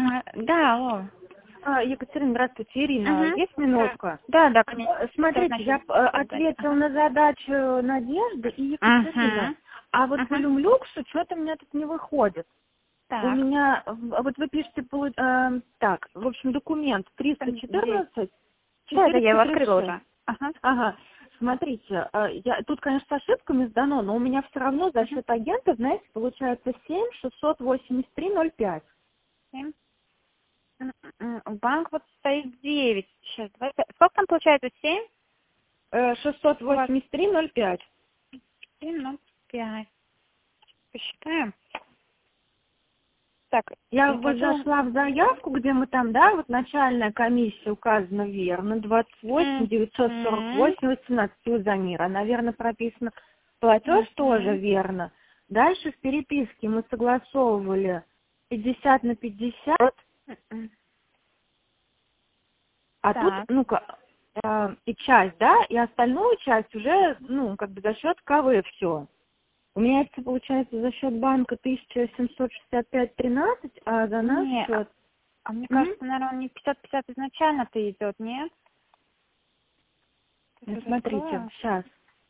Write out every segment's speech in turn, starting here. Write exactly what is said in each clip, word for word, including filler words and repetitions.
А, да, алло. А, Екатерина, здравствуйте. Ирина, Угу. есть минутка? Да, да, конечно. Смотрите, Значит, я э, ответила на задачу Надежды и Екатерины, Угу. а вот по Угу. люмлюксу что-то у меня тут не выходит. У Так. меня, в- вот вы пишете, полу- э, так, в общем, документ триста четырнадцать, Да, да, я его четыреста тридцать открыла шесть. уже. Ага. Ага, смотрите, э, я, тут, конечно, с ошибками сдано, но у меня все равно за счет агента, знаете, получается семь шестьсот восемьдесят три ноль пять. Семь. М, м, м, Банк вот стоит девять. Сейчас, давай. Сколько там получается? Семь? Э, шестьсот восемьдесят три ноль пять. Семь, ну, пять. Посчитаем. Так, Я я вот хочу... зашла в заявку, где мы там, да, вот начальная комиссия указана верно, двадцать восемь девятьсот сорок восемь восемнадцать у Замира, наверное, прописано. Платеж тоже верно. Дальше в переписке мы согласовывали пятьдесят на пятьдесят, а тут, Так. ну-ка, э, и часть, да, и остальную часть уже, ну, как бы за счет КВ все. У меня это получается за счет банка тысяча семьсот шестьдесят пять тринадцать, а за наш Не, а, счет... а мне Мгм. кажется, наверное, он не пятьдесят пятьдесят изначально-то идет, нет? Ну, Сейчас смотрите, открою. сейчас.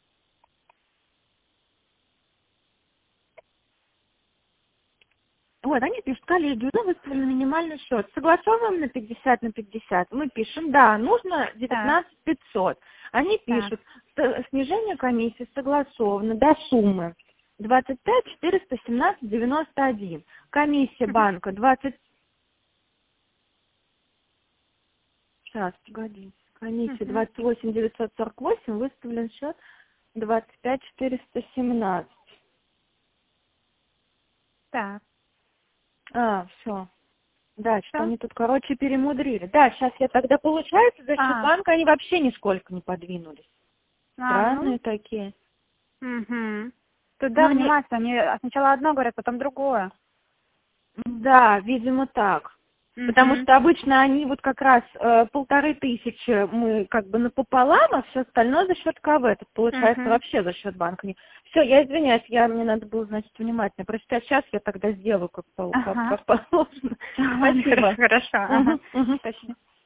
Вот, они пишут, коллеги, уже выставили минимальный счет. Согласовываем на пятьдесят на пятьдесят. Мы пишем, да, нужно Так, девятнадцать пятьсот. Они так. пишут, «С- снижение комиссии согласовано до суммы двадцать пять четыреста семнадцать девяносто один. Комиссия Мгм. банка двадцать... Сейчас, погоди. Комиссия Мгм. двадцать восемь девятьсот сорок восемь, выставлен счет двадцать пять четыреста семнадцать. Так. А, все. Да, что Что? они тут, короче, перемудрили. Да, сейчас я тогда, получается, за счет А, банка они вообще нисколько не подвинулись. а, ну, Странные такие. угу. Туда Ну, не... внимательно, они сначала одно говорят, потом другое. Да, видимо, так. Потому Угу. что обычно они вот как раз э, полторы тысячи мы как бы напополам, а все остальное за счет КВ. Тут получается Угу. вообще за счет банка. Все, я извиняюсь, я, мне надо было, значит, внимательно прочитать. Сейчас я тогда сделаю как, по- как, Ага. как положено. Ладно, Спасибо. хорошо, хорошо. Ага. Мгм, мгм. Спасибо.